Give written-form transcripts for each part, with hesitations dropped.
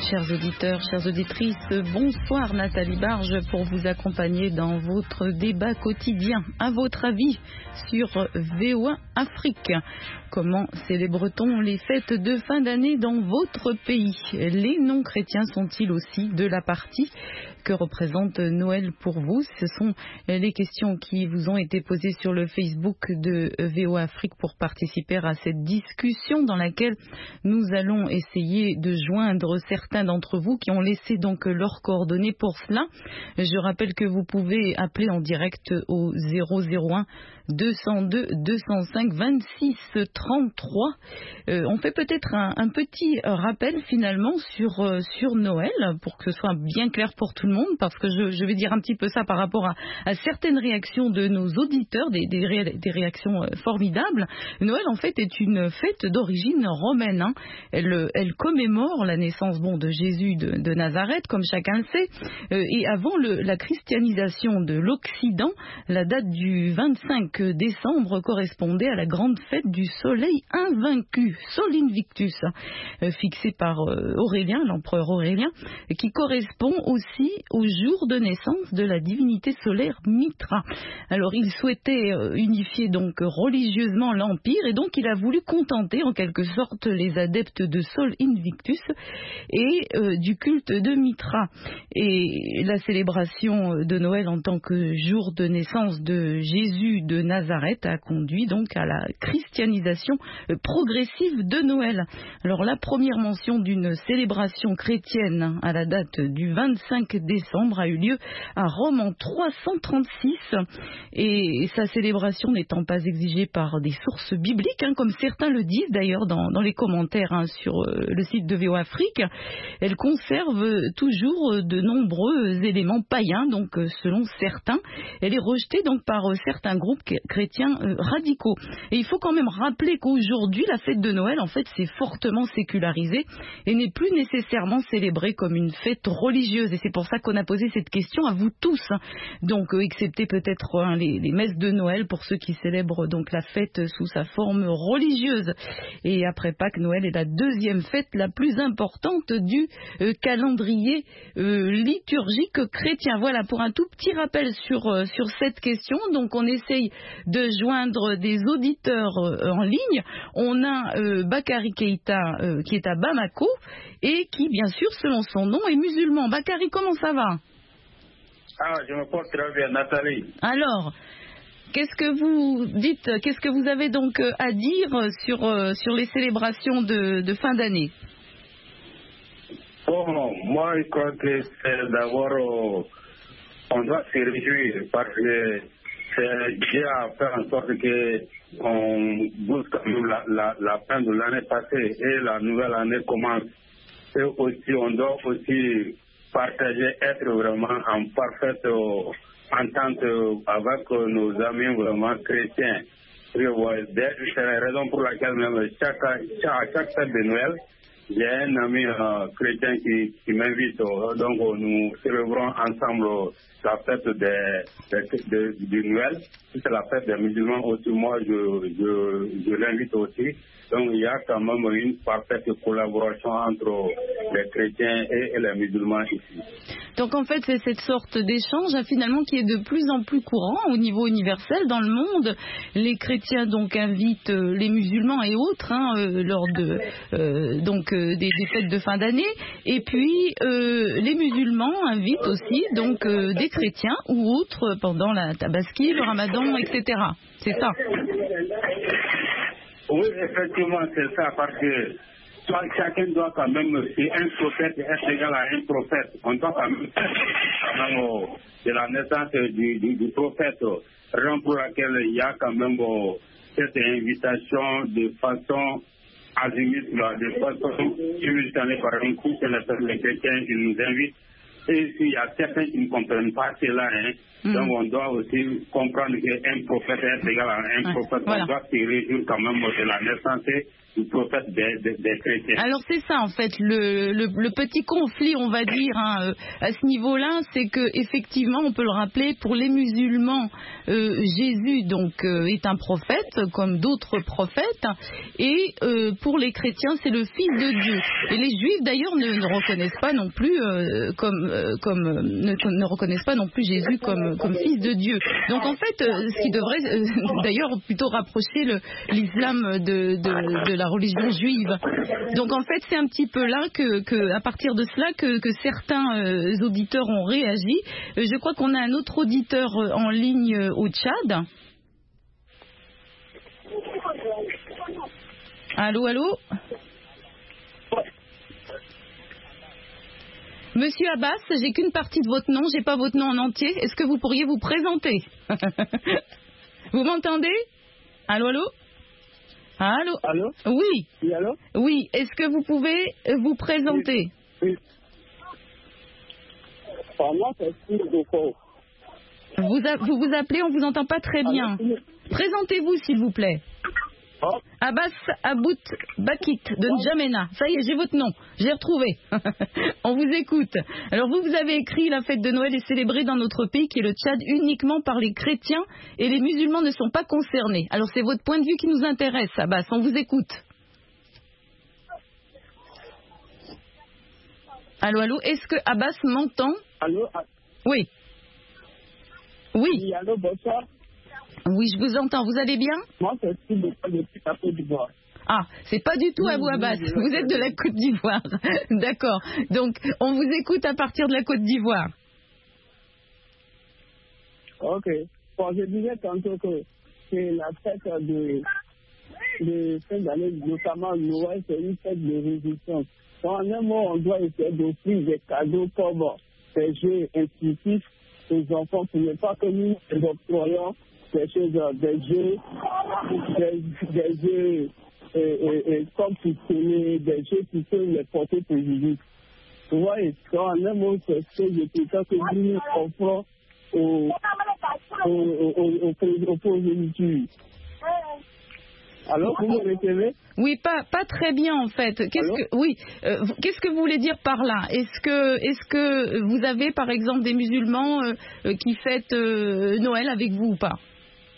Chers auditeurs, chères auditrices, bonsoir Nathalie Barge pour vous accompagner dans votre débat quotidien. À votre avis sur VOA Afrique, comment célèbre-t-on les fêtes de fin d'année dans votre pays? Les non-chrétiens sont-ils aussi de la partie? Que représente Noël pour vous? Ce sont les questions qui vous ont été posées sur le Facebook de VOA Afrique pour participer à cette discussion dans laquelle nous allons essayer de joindre certains d'entre vous qui ont laissé donc leurs coordonnées pour cela. Je rappelle que vous pouvez appeler en direct au 001 202 205 26 33. On fait peut-être un petit rappel finalement sur Noël pour que ce soit bien clair pour tout le monde, parce que je vais dire un petit peu ça par rapport à certaines réactions de nos auditeurs, des réactions formidables. Noël en fait est une fête d'origine romaine. Elle commémore la naissance de Jésus de Nazareth, comme chacun le sait, et avant la christianisation de l'Occident, la date du 25 décembre correspondait à la grande fête du soleil invaincu, Sol Invictus, fixée par Aurélien, l'empereur Aurélien, qui correspond aussi au jour de naissance de la divinité solaire Mitra. Alors il souhaitait unifier donc religieusement l'empire, et donc il a voulu contenter en quelque sorte les adeptes de Sol Invictus et du culte de Mitra. Et la célébration de Noël en tant que jour de naissance de Jésus de Nazareth a conduit donc à la christianisation progressive de Noël. Alors la première mention d'une célébration chrétienne à la date du 25 décembre a eu lieu à Rome en 336, et sa célébration n'étant pas exigée par des sources bibliques, comme certains le disent d'ailleurs dans les commentaires sur le site de VOA Afrique. Elle conserve toujours de nombreux éléments païens, donc selon certains. Elle est rejetée donc par certains groupes chrétiens radicaux. Et il faut quand même rappeler qu'aujourd'hui, la fête de Noël, en fait, c'est fortement sécularisé et n'est plus nécessairement célébrée comme une fête religieuse. Et c'est pour ça qu'on a posé cette question à vous tous. Donc, excepté peut-être les messes de Noël pour ceux qui célèbrent donc la fête sous sa forme religieuse. Et après Pâques, Noël est la deuxième fête la plus importante du calendrier liturgique chrétien. Voilà pour un tout petit rappel sur cette question. Donc on essaye de joindre des auditeurs en ligne. On a Bakary Keïta qui est à Bamako et qui bien sûr selon son nom est musulman. Bakary, comment ça va? Je me porte très bien, Nathalie. Alors, qu'est-ce que vous dites, qu'est-ce que vous avez donc à dire sur les célébrations de fin d'année? Bon, moi je crois que c'est d'abord, on doit se réjouir parce que Dieu a fait en sorte qu'on bouge quand même la fin de l'année passée et la nouvelle année commence. Et aussi, on doit aussi partager, être vraiment en parfaite entente avec nos amis vraiment chrétiens. C'est la raison pour laquelle même à chaque fête de Noël, j'ai un ami chrétien qui m'invite, donc nous célébrons ensemble la fête du Noël. C'est la fête des musulmans aussi, moi je l'invite aussi. Donc il y a quand même une parfaite collaboration entre les chrétiens et les musulmans ici. Donc en fait c'est cette sorte d'échange finalement qui est de plus en plus courant au niveau universel dans le monde. Les chrétiens donc invitent les musulmans et autres lors de des fêtes de fin d'année, et puis les musulmans invitent aussi donc des chrétiens ou autres pendant la Tabaski, le Ramadan, etc. C'est ça? Oui, effectivement, c'est ça, parce que chacun doit quand même, si un prophète est égal à un prophète, on doit quand même de la naissance du prophète, raison pour laquelle il y a quand même cette invitation de façon azimut, de façon simultanée par un coup, c'est les chrétiens qui nous invitent. Et s'il y a certains qui ne comprennent pas cela, donc on doit aussi comprendre qu'un prophète est égal à un prophète. Voilà. On doit se réjouir quand même de la naissance du prophète des chrétiens. Alors c'est ça en fait, le petit conflit on va dire à ce niveau-là, c'est que effectivement on peut le rappeler, pour les musulmans Jésus donc est un prophète, comme d'autres prophètes. Et pour les chrétiens, c'est le Fils de Dieu. Et les Juifs, d'ailleurs, ne reconnaissent pas non plus ne reconnaissent pas non plus Jésus comme Fils de Dieu. Donc en fait, ce qui devrait d'ailleurs plutôt rapprocher l'islam de la religion juive. Donc en fait, c'est un petit peu là à partir de cela que certains auditeurs ont réagi. Je crois qu'on a un autre auditeur en ligne au Tchad. Allô, allô? Monsieur Abbas, j'ai qu'une partie de votre nom, j'ai pas votre nom en entier. Est-ce que vous pourriez vous présenter? Vous m'entendez? Allô, allô? Allô? Allô? Oui. Oui, allô? Oui, est-ce que vous pouvez vous présenter? Oui. Moi, c'est Steve Boko. Vous vous appelez, on vous entend pas très bien. Présentez-vous, s'il vous plaît. Oh. Abbas About Bakit de N'Djamena. Ça y est, j'ai votre nom. J'ai retrouvé. On vous écoute. Alors vous avez écrit: la fête de Noël est célébrée dans notre pays, qui est le Tchad, uniquement par les chrétiens et les musulmans ne sont pas concernés. Alors c'est votre point de vue qui nous intéresse, Abbas. On vous écoute. Allô, allô. Est-ce que Abbas m'entend? Allô? Oui. Oui. Oui, allô, bonsoir. Oui, je vous entends. Vous allez bien? Moi, c'est Steve Boko depuis la Côte d'Ivoire. Ah, c'est pas du tout à vous, Abbas. Vous êtes de la Côte d'Ivoire. D'accord. Donc, on vous écoute à partir de la Côte d'Ivoire. Ok. Bon, je disais tantôt que c'est la fête de fin d'année, notamment Noël, c'est une fête de résistance. En un mot, on doit essayer d'offrir des cadeaux comme des jeux intuitifs aux enfants pour ne pas que nous octroyons des choses, des jeux comme pistolet, des jeux qui peuvent les porter préjudice. Vous voyez, en un mot, c'est ce que je préfère que nous offrons aux progénitures. Alors, vous me recevez? Oui, pas très bien en fait. Qu'est-ce que vous voulez dire par là? Est-ce que vous avez par exemple des musulmans qui fêtent Noël avec vous ou pas?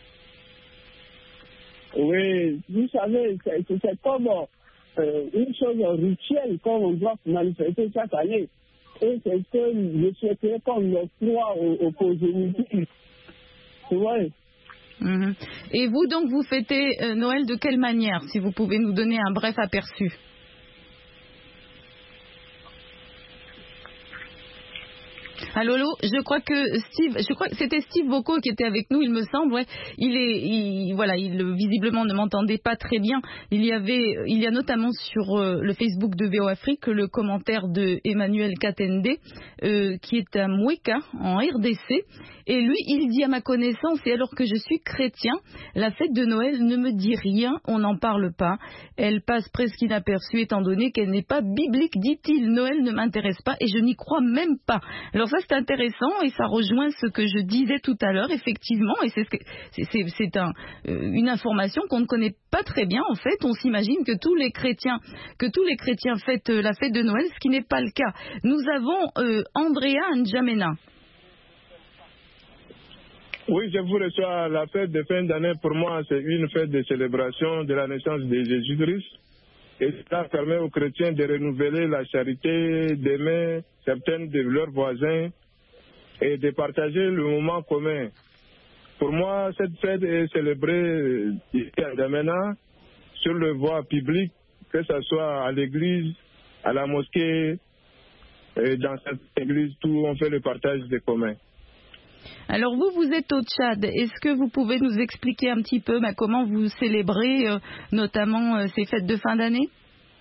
Oui, vous savez, c'est comme une chose rituelle comme on doit manifester chaque année. Et c'est ce que je souhaiterais qu'on l'octroie aux progénitures. Vous voyez? Et vous donc, vous fêtez Noël de quelle manière, si vous pouvez nous donner un bref aperçu? Allô, allô, je crois que c'était Steve Boko qui était avec nous, il me semble. Ouais. Il visiblement ne m'entendait pas très bien. Il y a notamment sur le Facebook de VO Afrique le commentaire de Emmanuel Katende, qui est à Moueka, en RDC. Et lui, il dit: à ma connaissance, et alors que je suis chrétien, la fête de Noël ne me dit rien, on n'en parle pas. Elle passe presque inaperçue étant donné qu'elle n'est pas biblique, dit-il. Noël ne m'intéresse pas et je n'y crois même pas. Alors ça, c'est intéressant et ça rejoint ce que je disais tout à l'heure, effectivement, et c'est une information qu'on ne connaît pas très bien. En fait, on s'imagine que tous les chrétiens fêtent la fête de Noël, ce qui n'est pas le cas. Nous avons Andrea N'Djamena. Oui, je vous reçois. La fête de fin d'année, pour moi, c'est une fête de célébration de la naissance de Jésus-Christ. Et cela permet aux chrétiens de renouveler la charité, d'aimer certains de leurs voisins et de partager le moment commun. Pour moi, cette fête est célébrée ici à N'Djamena sur le voie public, que ce soit à l'église, à la mosquée, et dans cette église, tout on fait le partage des communs. Alors vous êtes au Tchad. Est-ce que vous pouvez nous expliquer un petit peu comment vous célébrez notamment ces fêtes de fin d'année?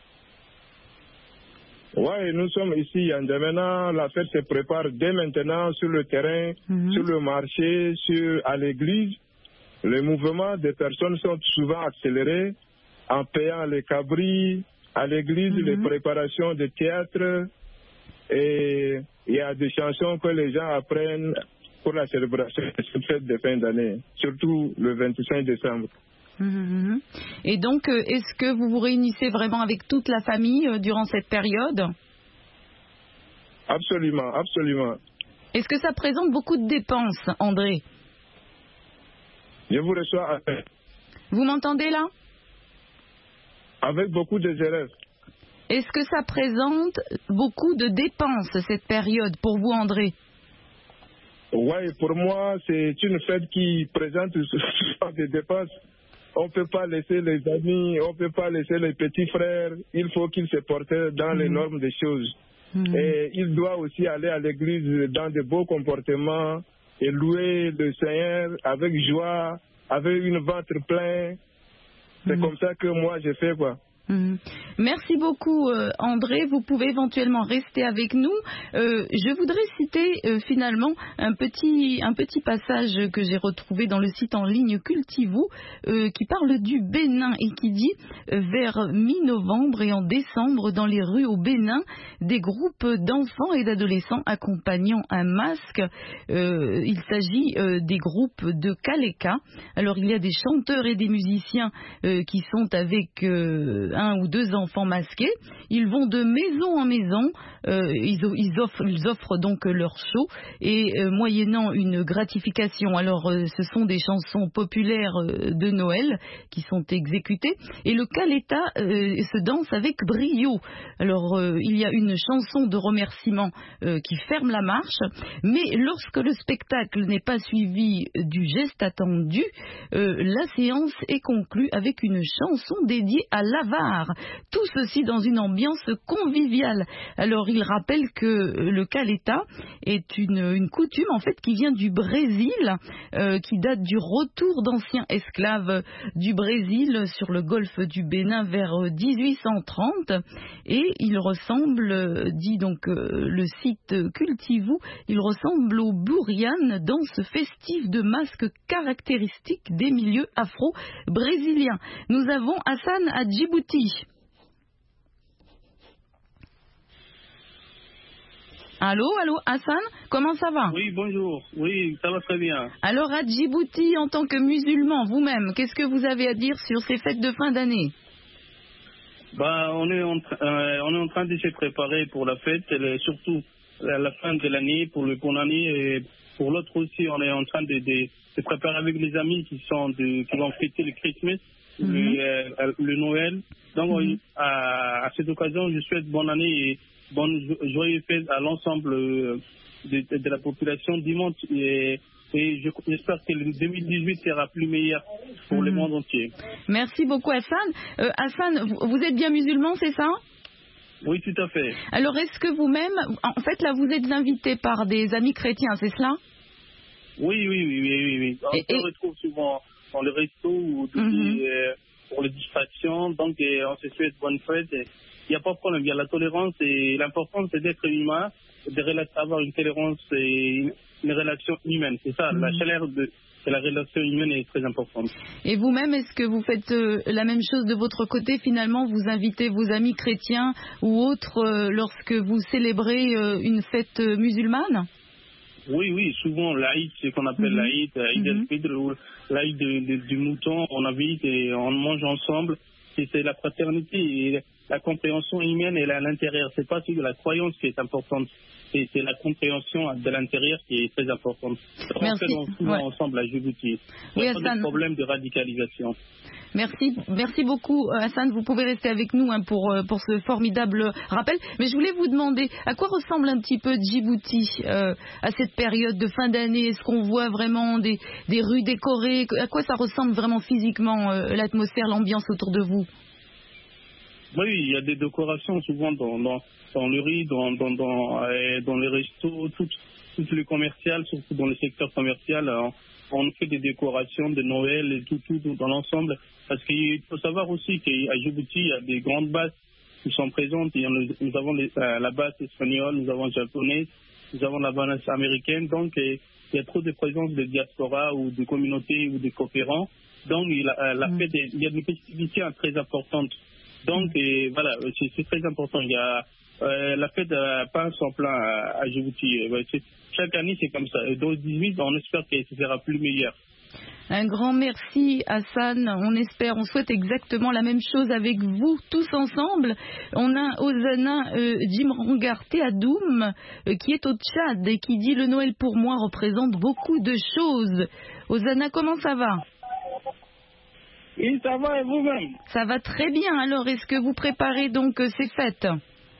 Oui, nous sommes ici à N'Djamena. La fête se prépare dès maintenant sur le terrain, sur le marché, à l'église. Les mouvements des personnes sont souvent accélérés en payant les cabris à l'église, les préparations de théâtre, et il y a des chansons que les gens apprennent pour la célébration de cette fête de fin d'année, surtout le 25 décembre. Et donc, est-ce que vous vous réunissez vraiment avec toute la famille durant cette période? Absolument, absolument. Est-ce que ça présente beaucoup de dépenses, André? Je vous reçois. Vous m'entendez là? Avec beaucoup de erreurs. Est-ce que ça présente beaucoup de dépenses, cette période, pour vous, André? Oui, pour moi, c'est une fête qui présente souvent des dépenses. On ne peut pas laisser les amis, on ne peut pas laisser les petits frères. Il faut qu'ils se portent dans les normes des choses. Et il doit aussi aller à l'église dans de beaux comportements et louer le Seigneur avec joie, avec une ventre pleine. C'est comme ça que moi j'ai fait, quoi. Merci beaucoup André, vous pouvez éventuellement rester avec nous. Je voudrais citer finalement un petit passage que j'ai retrouvé dans le site en ligne Cultivou qui parle du Bénin et qui dit vers mi-novembre et en décembre dans les rues au Bénin, des groupes d'enfants et d'adolescents accompagnant un masque. Il s'agit des groupes de Kaleka. Alors il y a des chanteurs et des musiciens qui sont avec un ou deux enfants masqués. Ils vont de maison en maison, ils offrent donc leur show et moyennant une gratification. Alors ce sont des chansons populaires de Noël qui sont exécutées et le Kaleta se danse avec brio. Alors il y a une chanson de remerciement qui ferme la marche, mais lorsque le spectacle n'est pas suivi du geste attendu, la séance est conclue avec une chanson dédiée à l'avare. Tout ceci dans une ambiance conviviale. Alors il rappelle que le Kaleta est une coutume en fait qui vient du Brésil, qui date du retour d'anciens esclaves du Brésil sur le golfe du Bénin vers 1830 et il ressemble, dit donc le site Cultivou, il ressemble au Bouriane, danse festive de masques caractéristiques des milieux afro-brésiliens. Nous avons Hassan à Djibouti. Allô, Hassan, comment ça va? Oui, bonjour. Oui, ça va très bien. Alors, à Djibouti, en tant que musulman, vous-même, qu'est-ce que vous avez à dire sur ces fêtes de fin d'année? On est en train de se préparer pour la fête, surtout à la fin de l'année, pour le bon année. Et pour l'autre aussi, on est en train de se préparer avec les amis qui vont fêter le Christmas, le Noël. Donc, à cette occasion, je souhaite bonne année et bonne joyeuse fête à l'ensemble de la population du monde et j'espère que le 2018 sera plus meilleur pour le monde entier. Merci beaucoup Hassan. Hassan, vous êtes bien musulman, c'est ça? Oui, tout à fait. Alors est-ce que vous-même, en fait là vous êtes invité par des amis chrétiens, c'est cela? Oui. On se retrouve souvent dans le resto ou pour les distractions, donc on se souhaite bonne fête. Il n'y a pas de problème, il y a la tolérance et l'important c'est d'être humain, d'avoir une tolérance et une relation humaine. C'est ça, la chaleur de la relation humaine est très importante. Et vous-même, est-ce que vous faites la même chose de votre côté? Finalement, vous invitez vos amis chrétiens ou autres lorsque vous célébrez une fête musulmane? Oui, souvent l'Aïd, c'est ce qu'on appelle l'Aïd, Aïd el-Fitr ou l'Aïd du mouton, on invite et on mange ensemble. C'est la fraternité et la compréhension humaine elle est à l'intérieur. C'est pas de la croyance qui est importante, c'est la compréhension de l'intérieur qui est très importante. On fait souvent ensemble à Djibouti. Il n'y a pas de problème de radicalisation. Merci beaucoup Hassan, vous pouvez rester avec nous pour ce formidable rappel. Mais je voulais vous demander, à quoi ressemble un petit peu Djibouti à cette période de fin d'année? Est-ce qu'on voit vraiment des rues décorées? À quoi ça ressemble vraiment physiquement l'atmosphère, l'ambiance autour de vous? Oui, il y a des décorations souvent dans le riz, dans les restos, tout le commercial, surtout dans le secteur commercial. On fait des décorations de Noël et tout dans l'ensemble. Parce qu'il faut savoir aussi qu'à Djibouti, il y a des grandes bases qui sont présentes. Nous avons la base espagnole, nous avons la japonaise, nous avons la base américaine. Donc, il y a trop de présence de diaspora ou de communautés ou de coopérants. Donc, il y a des festivités très importantes. Donc, voilà, c'est très important. Il y a la fête pain sans plein à Djibouti. Chaque année, c'est comme ça. Et dans 2018, on espère que ce sera plus meilleur. Un grand merci Hassan, on souhaite exactement la même chose avec vous tous ensemble. On a Ozana Djimrangar Teadoum qui est au Tchad et qui dit: le Noël pour moi représente beaucoup de choses. Ozana, comment ça va? Oui, ça va et vous-même? Ça va très bien. Alors, est-ce que vous préparez donc ces fêtes?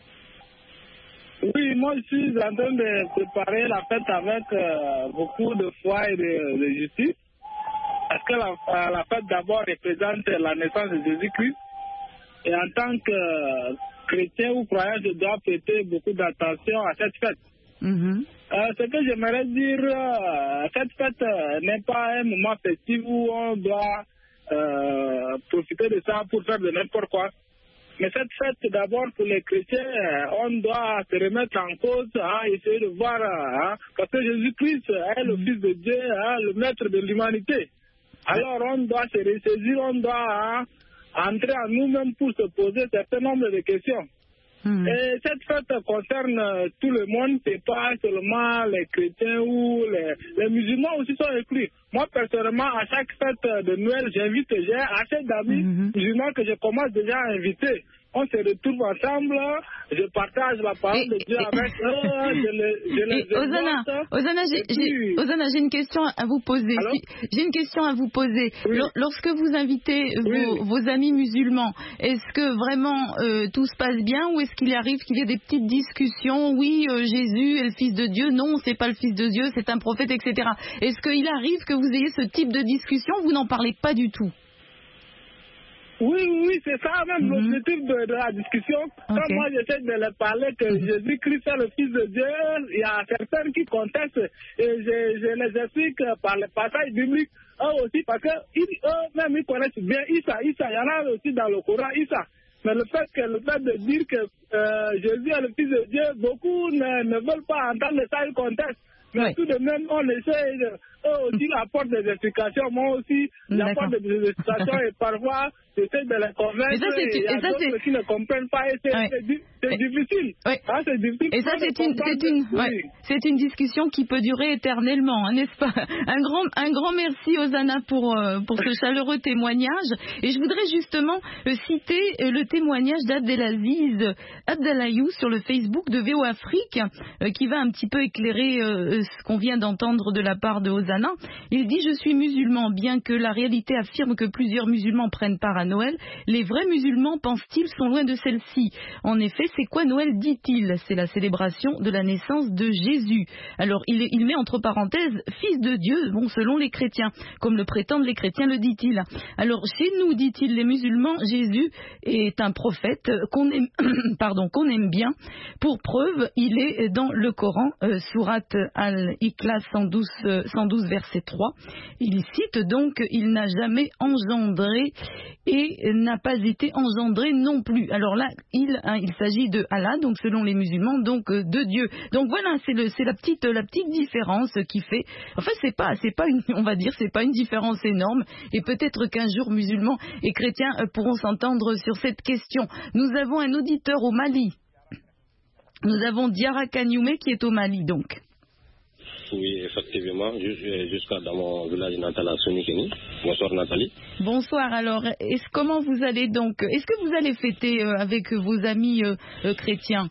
Oui, moi je suis en train de préparer la fête avec beaucoup de foi et de justice. Parce que la fête d'abord représente la naissance de Jésus-Christ. Et en tant que chrétien ou croyant, je dois prêter beaucoup d'attention à cette fête. Ce que j'aimerais dire, cette fête n'est pas un moment festif où on doit profiter de ça pour faire de n'importe quoi. Mais cette fête, d'abord, pour les chrétiens, on doit se remettre en cause, essayer de voir, parce que Jésus-Christ est le Fils de Dieu, le maître de l'humanité. Alors, on doit se ressaisir, on doit entrer en nous-mêmes pour se poser un certain nombre de questions. Et cette fête concerne tout le monde, c'est pas seulement les chrétiens ou les musulmans aussi sont inclus. Moi, personnellement, à chaque fête de Noël, j'ai assez d'amis musulmans que je commence déjà à inviter. On se retrouve ensemble, je partage la parole de Dieu avec eux, Ozana, j'ai une question à vous poser. J'ai une question à vous poser. Oui. Lorsque vous invitez vos amis musulmans, est-ce que vraiment tout se passe bien ou est-ce qu'il arrive qu'il y ait des petites discussions? Oui, Jésus est le Fils de Dieu. Non, c'est pas le Fils de Dieu, c'est un prophète, etc. Est-ce qu'il arrive que vous ayez ce type de discussion? Vous n'en parlez pas du tout? Oui, c'est ça même l'objectif de la discussion. Quand moi j'essaie de leur parler que Jésus-Christ est le Fils de Dieu, il y a certains qui contestent et je les explique par les passages bibliques, eux aussi, parce que eux-mêmes ils connaissent bien Issa, il y en a aussi dans le Coran, Issa. Mais le fait de dire que Jésus est le Fils de Dieu, beaucoup ne veulent pas entendre ça, ils contestent. Mais tout de même, on essaie, eux aussi apportent des explications, moi aussi j'apporte des explications et parfois j'essaie de les convaincre et il y a d'autres qui ne comprennent pas et c'est difficile. C'est difficile. Et ça c'est une discussion qui peut durer éternellement, n'est-ce pas? Un grand merci Ozana pour ce chaleureux témoignage. Et je voudrais justement citer le témoignage d'Abdelaziz Abdalayou sur le Facebook de VO Afrique qui va un petit peu éclairer ce qu'on vient d'entendre de la part de Ozana. Il dit: je suis musulman, bien que la réalité affirme que plusieurs musulmans prennent part à Noël, les vrais musulmans, pense-t-il, sont loin de celle-ci. En effet, c'est quoi Noël, dit-il? C'est la célébration de la naissance de Jésus. Alors, il met entre parenthèses Fils de Dieu, bon, selon les chrétiens, comme le prétendent les chrétiens, le dit-il. Alors, chez nous, dit-il, les musulmans, Jésus est un prophète qu'on aime bien. Pour preuve, il est dans le Coran, sourate Al-Ikhlas 112 verset 3. Il cite donc: il n'a jamais engendré et n'a pas été engendré non plus. Alors là, il s'agit de Allah, donc selon les musulmans, donc de Dieu. Donc voilà, c'est la petite différence qui fait. Enfin, c'est pas une différence énorme. Et peut-être qu'un jour musulmans et chrétiens pourront s'entendre sur cette question. Nous avons un auditeur au Mali. Nous avons Diara Kanyume qui est au Mali, donc. Oui, effectivement, jusqu'à dans mon village natal à Sonikeni. Bonsoir Nathalie. Bonsoir, alors, comment vous allez donc? Est-ce que vous allez fêter avec vos amis chrétiens?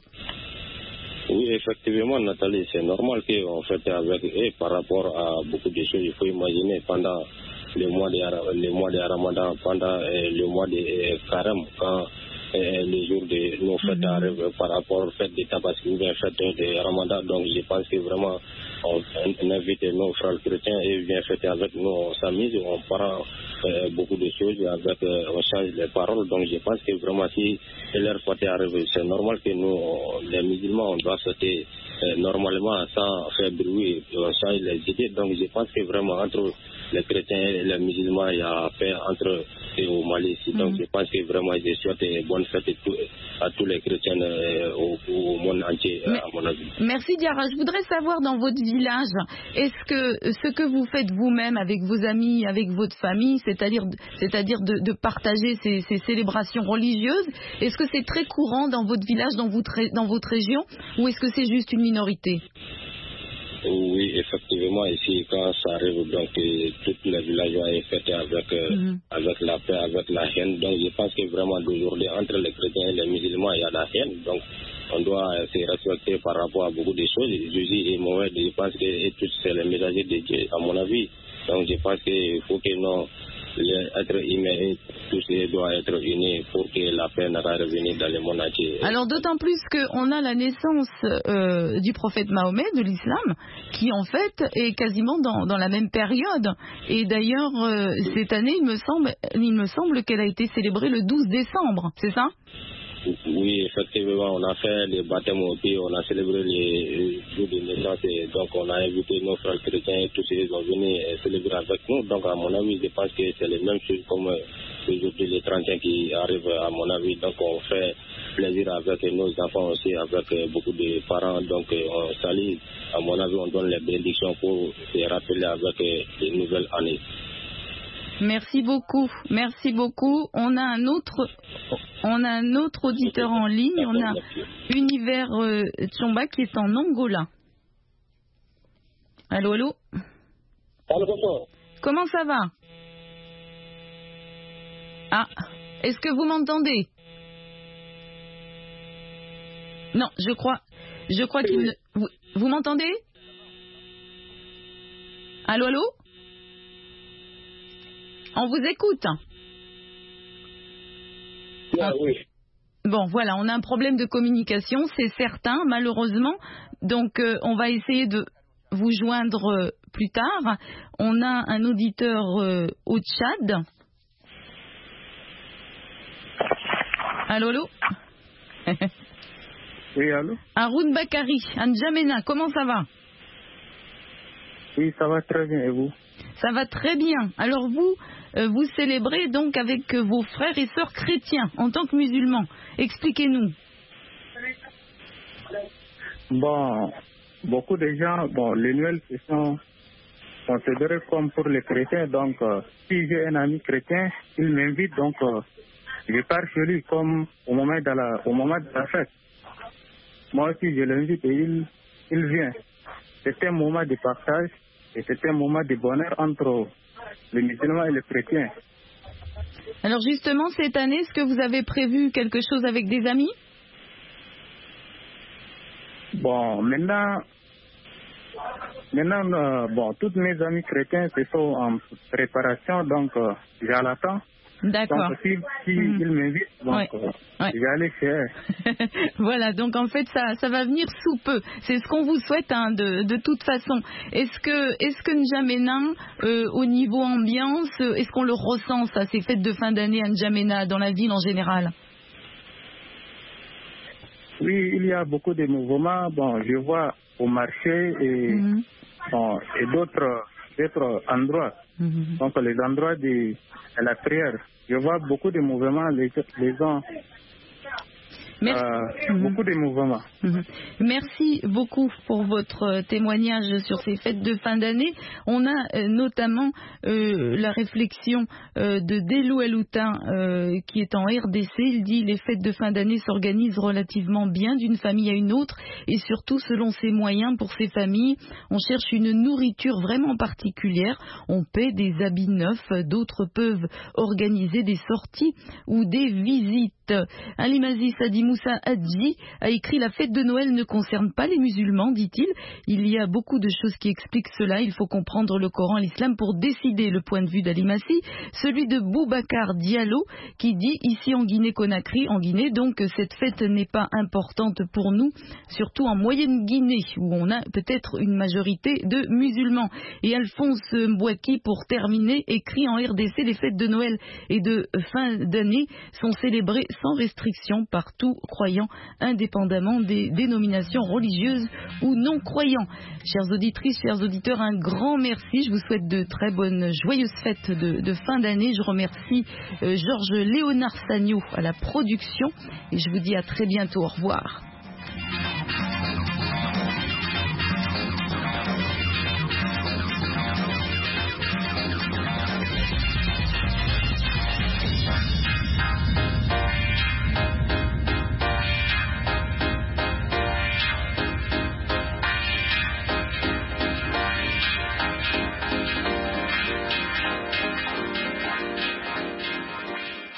Oui, effectivement Nathalie, c'est normal qu'on fête avec eux par rapport à beaucoup de choses. Il faut imaginer pendant le mois de Ramadan, pendant le mois de Karam, quand les jours de nos fêtes arrivent par rapport aux fêtes des tabaski ou bien fêtes de Ramadan. Donc je pense que vraiment on invite nos frères chrétiens et viennent fêter avec nous, on s'amuse, on prend beaucoup de choses, on change les paroles. Donc je pense que vraiment si leur fête arrive, c'est normal que nous, les musulmans, on doit fêter normalement sans faire bruit, on change les idées. Donc je pense que vraiment entre les chrétiens et les musulmans, il y a paix entre eux au Mali ici. Donc je pense que vraiment je souhaite une bonne fête à tous les chrétiens au monde entier, à mon avis. Merci Diara. Je voudrais savoir dans votre village, est-ce que ce que vous faites vous-même avec vos amis, avec votre famille, c'est-à-dire de partager ces célébrations religieuses, est-ce que c'est très courant dans votre village, dans votre région, ou est-ce que c'est juste une minorité? Oui, effectivement, ici, quand ça arrive, donc, tous les villageois sont fêtés avec la paix, avec la haine. Donc, je pense que vraiment, d'aujourd'hui, entre les chrétiens et les musulmans, il y a la haine. Donc, on doit se respecter par rapport à beaucoup de choses. Jésus et Mohamed, je pense que tous, c'est les messagers de Dieu, à mon avis. Donc, je pense qu'il faut que les êtres humains et tous doivent être unis pour que la paix ne va revenir dans le monde entier. Alors d'autant plus qu'on a la naissance du prophète Mahomet, de l'islam, qui en fait est quasiment dans la même période. Et d'ailleurs, cette année, il me semble qu'elle a été célébrée le 12 décembre, c'est ça ? Oui, effectivement, on a fait les baptêmes au pied, on a célébré les jours de naissance et donc on a invité nos frères chrétiens et tous ils sont venus célébrer avec nous. Donc à mon avis, je pense que c'est les mêmes choses comme aujourd'hui les 31 qui arrivent à mon avis. Donc on fait plaisir avec nos enfants aussi, avec beaucoup de parents. Donc on salue, à mon avis, on donne les bénédictions pour se rappeler avec les nouvelles années. Merci beaucoup, merci beaucoup. On a un autre auditeur en ligne. On a Univers Tchomba qui est en Angola. Allô, allô. Comment ça va? Ah, est-ce que vous m'entendez? Non, je crois qu'il ne... Vous m'entendez? Allô, allô? On vous écoute. Ah, oui. Bon, voilà, on a un problème de communication, c'est certain, malheureusement. Donc, on va essayer de vous joindre plus tard. On a un auditeur au Tchad. Allô, allô? Oui, allô? Haroun Bakari, à N'Djamena, comment ça va? Oui, ça va très bien, et vous? Ça va très bien. Alors vous célébrez donc avec vos frères et sœurs chrétiens en tant que musulmans. Expliquez-nous. Bon, beaucoup de gens, les Noëls sont considérés comme pour les chrétiens. Donc, si j'ai un ami chrétien, il m'invite, donc je pars chez lui comme au moment de la fête. Moi aussi, je l'invite et il vient. C'est un moment de partage. Et c'est un moment de bonheur entre les musulmans et les chrétiens. Alors justement, cette année, est-ce que vous avez prévu quelque chose avec des amis? Bon, maintenant, toutes mes amis chrétiens se sont en préparation, donc j'attends. D'accord. Donc, si il m'invite, donc je vais aller chez eux. Voilà, donc en fait, ça va venir sous peu. C'est ce qu'on vous souhaite, hein, de toute façon. Est-ce que N'Djamena, au niveau ambiance, est-ce qu'on le ressent, ça, ces fêtes de fin d'année à N'Djamena, dans la ville en général? Oui, il y a beaucoup de mouvements. Bon, je vois au marché et d'autres endroits. Donc, les endroits de la prière. Je vois beaucoup de mouvements, les gens. Beaucoup de mouvements. Merci beaucoup pour votre témoignage sur ces fêtes de fin d'année. On a notamment la réflexion de Delou Elouta qui est en RDC. Il dit les fêtes de fin d'année s'organisent relativement bien d'une famille à une autre et surtout selon ses moyens pour ces familles. On cherche une nourriture vraiment particulière. On paie des habits neufs. D'autres peuvent organiser des sorties ou des visites. Alimazi Sadi Moussa Hadji a écrit: la fête de Noël ne concerne pas les musulmans, dit-il. Il y a beaucoup de choses qui expliquent cela. Il faut comprendre le Coran, l'islam pour décider. Le point de vue d'Alimassi, celui de Boubacar Diallo qui dit ici en Guinée-Conakry, en Guinée, donc cette fête n'est pas importante pour nous, surtout en Moyenne-Guinée où on a peut-être une majorité de musulmans. Et Alphonse Mbouaki, pour terminer, écrit en RDC: les fêtes de Noël et de fin d'année sont célébrées sans restriction par tout croyant, indépendamment des dénominations religieuses ou non croyants. Chères auditrices, chers auditeurs, un grand merci. Je vous souhaite de très bonnes, joyeuses fêtes de fin d'année. Je remercie Georges Léonard Sagno à la production et je vous dis à très bientôt. Au revoir.